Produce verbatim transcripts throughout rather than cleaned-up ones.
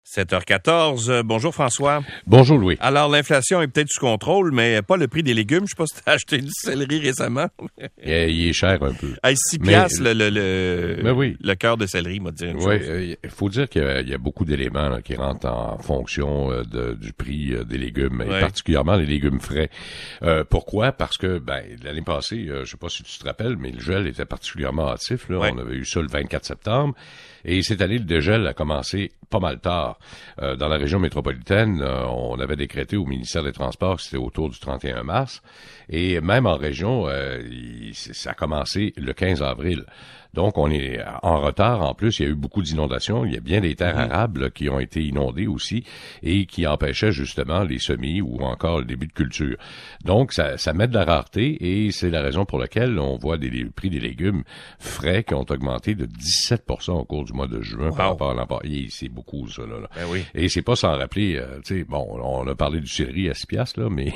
sept heures quatorze. Bonjour François. Bonjour Louis. Alors, l'inflation est peut-être sous contrôle, mais pas le prix des légumes. Je sais pas si tu as acheté du céleri récemment. il, est, il est cher un peu. À six piastres le, le, le, oui. le cœur de céleri, m'a dit une oui, chose. Il euh, faut dire qu'il y a, il y a beaucoup d'éléments là, qui rentrent en fonction euh, de, du prix euh, des légumes, ouais. et particulièrement les légumes frais. Euh, pourquoi? Parce que ben l'année passée, euh, je sais pas si tu te rappelles, mais le gel était particulièrement hâtif. Là. Ouais. On avait eu ça le vingt-quatre septembre. Et cette année, le dégel a commencé pas mal tard. Euh, dans la région métropolitaine, euh, on avait décrété au ministère des Transports que c'était autour du trente et un mars. Et même en région, euh, il, ça a commencé le quinze avril. Donc, on est en retard. En plus, il y a eu beaucoup d'inondations. Il y a bien des terres mmh. arables là, qui ont été inondées aussi et qui empêchaient justement les semis ou encore le début de culture. Donc, ça, ça met de la rareté et c'est la raison pour laquelle on voit des, les prix des légumes frais qui ont augmenté de dix-sept pour cent au cours du mois de juin wow. par rapport à l'an passé. C'est beaucoup, ça. Là, là. Ben oui. Et c'est pas sans rappeler, euh, tu sais, bon, on a parlé du céleri à six piastres, là, mais...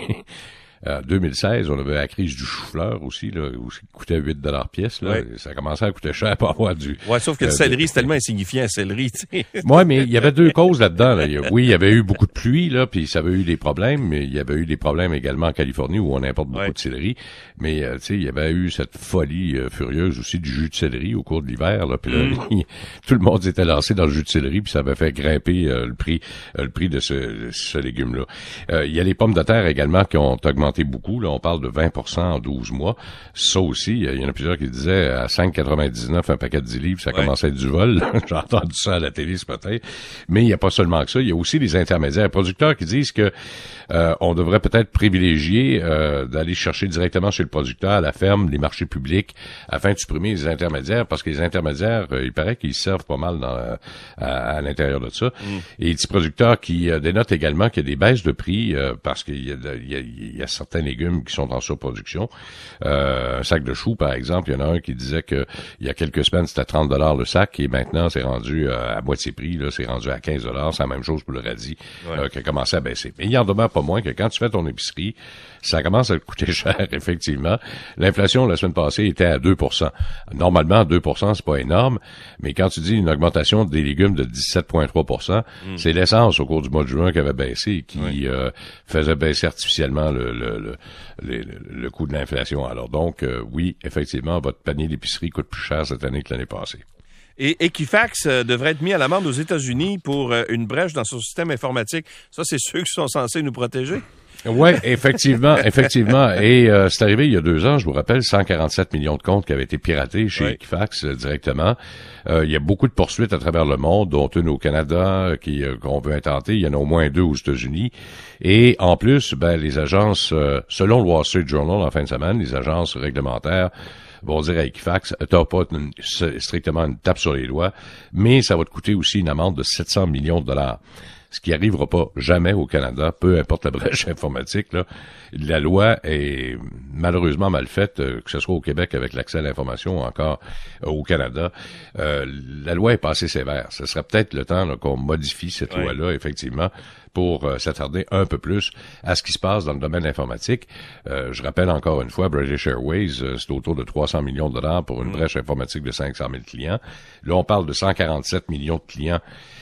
En deux mille seize, on avait la crise du chou-fleur aussi, là, où ça coûtait huit dollars pièce. Là. Ouais. Ça commençait à coûter cher pour avoir du... Ouais, sauf que euh, le céleri, de... c'est tellement insignifiant, le céleri, tu sais. Ouais, mais il y avait deux causes là-dedans. Là. Oui, il y avait eu beaucoup de pluie, là, puis ça avait eu des problèmes, mais il y avait eu des problèmes également en Californie où on importe beaucoup ouais. de céleri. Mais, euh, tu sais, il y avait eu cette folie euh, furieuse aussi du jus de céleri au cours de l'hiver, là, puis là, mm. tout le monde s'était lancé dans le jus de céleri, puis ça avait fait grimper euh, le prix euh, le prix de ce, ce légume-là. Euh, il y a les pommes de terre également qui ont augmenté beaucoup, là, on parle de vingt pour cent en douze mois. Ça aussi, il y en a plusieurs qui disaient à cinq quatre-vingt-dix-neuf un paquet de dix livres, ça ouais. commençait à être du vol. J'ai entendu ça à la télé ce matin. Mais il n'y a pas seulement que ça, il y a aussi les intermédiaires. Les producteurs qui disent que euh, on devrait peut-être privilégier euh, d'aller chercher directement chez le producteur, à la ferme, les marchés publics, afin de supprimer les intermédiaires, parce que les intermédiaires, euh, il paraît qu'ils servent pas mal dans, euh, à, à l'intérieur de ça. Mm. Et les petits producteurs qui euh, dénotent également qu'il y a des baisses de prix, euh, parce qu'il y a, il y a, il y a certains légumes qui sont en surproduction. Euh, un sac de choux, par exemple, il y en a un qui disait que il y a quelques semaines, c'était trente dollars le sac, et maintenant, c'est rendu euh, à moitié prix, là, c'est rendu à quinze dollars. C'est la même chose pour le radis, ouais. euh, qui a commencé à baisser. Mais il en demeure pas moins que quand tu fais ton épicerie, ça commence à te coûter cher, effectivement. L'inflation, la semaine passée, était à deux pour cent. Normalement, deux pour cent, c'est pas énorme, mais quand tu dis une augmentation des légumes de dix-sept virgule trois pour cent, mm. c'est l'essence au cours du mois de juin qui avait baissé et qui oui. euh, faisait baisser artificiellement le, le, le, le, le coût de l'inflation. Alors donc, euh, oui, effectivement, votre panier d'épicerie coûte plus cher cette année que l'année passée. Et Equifax euh, devrait être mis à l'amende aux États-Unis pour euh, une brèche dans son système informatique. Ça, c'est ceux qui sont censés nous protéger? Oui, effectivement, effectivement. Et euh, c'est arrivé il y a deux ans, je vous rappelle, cent quarante-sept millions de comptes qui avaient été piratés chez oui. Equifax euh, directement. Euh, il y a beaucoup de poursuites à travers le monde, dont une au Canada qui euh, qu'on veut intenter. Il y en a au moins deux aux États-Unis. Et en plus, ben les agences, euh, selon le Wall Street Journal en fin de semaine, les agences réglementaires vont dire à Equifax, t'as pas une, strictement une tape sur les doigts, mais ça va te coûter aussi une amende de sept cents millions de dollars. Ce qui arrivera pas jamais au Canada, peu importe la brèche informatique, là. La loi est malheureusement mal faite, que ce soit au Québec avec l'accès à l'information ou encore au Canada. Euh, la loi est pas assez sévère. Ce serait peut-être le temps là, qu'on modifie cette oui. loi-là, effectivement, pour euh, s'attarder un peu plus à ce qui se passe dans le domaine informatique. Euh, je rappelle encore une fois, British Airways, euh, c'est autour de trois cents millions de dollars pour une mmh. brèche informatique de cinq cent mille clients. Là, on parle de cent quarante-sept millions de clients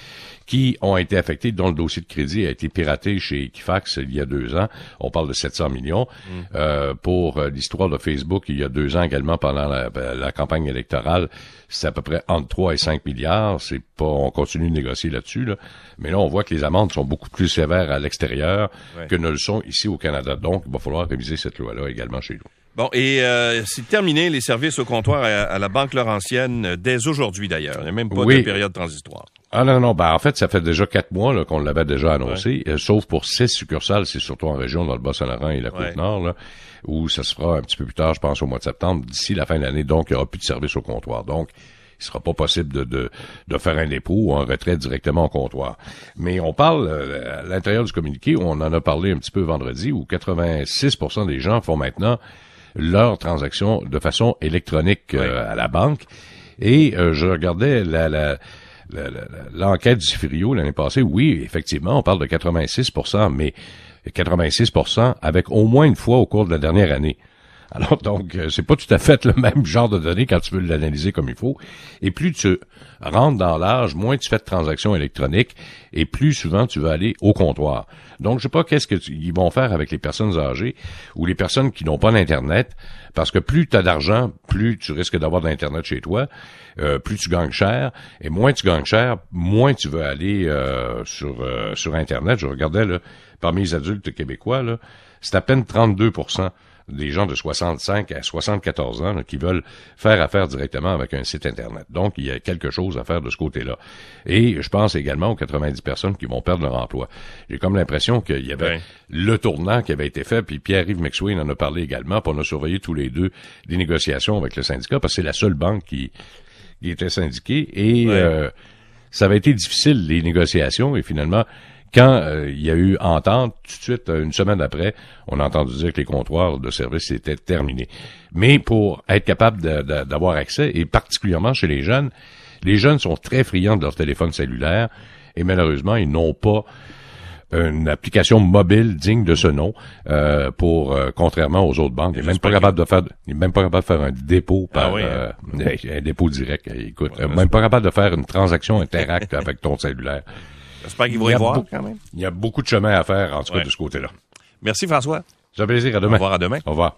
qui ont été affectés, dont le dossier de crédit a été piraté chez Equifax il y a deux ans. On parle de sept cents millions. Mmh. Euh, pour euh, l'histoire de Facebook, il y a deux ans également, pendant la, la campagne électorale, c'est à peu près entre trois et cinq milliards. C'est pas, on continue de négocier là-dessus, là. Mais là, on voit que les amendes sont beaucoup plus sévères à l'extérieur ouais. que ne le sont ici au Canada. Donc, il va falloir réviser cette loi-là également chez nous. Bon, et euh, c'est terminé les services au comptoir à, à la Banque Laurentienne euh, dès aujourd'hui, d'ailleurs. Il n'y a même pas oui. de période transitoire. Ah non, non, ben en fait, ça fait déjà quatre mois là, qu'on l'avait déjà annoncé, ouais. euh, sauf pour six succursales, c'est surtout en région, dans le Bas-Saint-Laurent et la Côte-Nord, là, où ça se fera un petit peu plus tard, je pense, au mois de septembre, d'ici la fin de l'année. Donc, il n'y aura plus de service au comptoir. Donc, il sera pas possible de, de, de faire un dépôt ou un retrait directement au comptoir. Mais on parle, euh, à l'intérieur du communiqué, on en a parlé un petit peu vendredi, où quatre-vingt-six pour cent des gens font maintenant leurs transactions de façon électronique euh, ouais. à la banque. Et euh, je regardais la, la, la, la, l'enquête du Firio l'année passée. Oui, effectivement, on parle de quatre-vingt-six pour cent, mais quatre-vingt-six pour cent avec au moins une fois au cours de la dernière année. Alors donc, c'est pas tout à fait le même genre de données quand tu veux l'analyser comme il faut. Et plus tu rentres dans l'âge, moins tu fais de transactions électroniques et plus souvent tu vas aller au comptoir. Donc, je sais pas qu'est-ce qu'ils vont faire avec les personnes âgées ou les personnes qui n'ont pas d'Internet, parce que plus tu as d'argent, plus tu risques d'avoir d'Internet chez toi, euh, plus tu gagnes cher, et moins tu gagnes cher, moins tu veux aller euh, sur euh, sur Internet. Je regardais, là, parmi les adultes québécois, là, c'est à peine trente-deux pour cent des gens de soixante-cinq à soixante-quatorze ans là, qui veulent faire affaire directement avec un site Internet. Donc, il y a quelque chose à faire de ce côté-là. Et je pense également aux quatre-vingt-dix personnes qui vont perdre leur emploi. J'ai comme l'impression qu'il y avait ouais. le tournant qui avait été fait, puis Pierre-Yves McSween en a parlé également, puis on a surveillé tous les deux des négociations avec le syndicat, parce que c'est la seule banque qui, qui était syndiquée. Et ouais. euh, ça avait été difficile, les négociations, et finalement, quand euh, il y a eu entente, tout de suite, une semaine après, on a entendu dire que les comptoirs de service étaient terminés. Mais pour être capable de, de, d'avoir accès, et particulièrement chez les jeunes, les jeunes sont très friands de leur téléphone cellulaire, et malheureusement, ils n'ont pas une application mobile digne de ce nom, euh, pour euh, contrairement aux autres banques. Ils n'est même pas capable de faire, il est même pas capable de faire un dépôt par ah oui, euh, hein? un dépôt direct. Écoute, ouais, même pas capable de faire une transaction Interact avec ton cellulaire. J'espère qu'ils vont y, y voir, beau, quand même. Il y a beaucoup de chemin à faire, en tout cas, ouais. de ce côté-là. Merci, François. C'est un plaisir. À demain. Au revoir, à demain. Au revoir.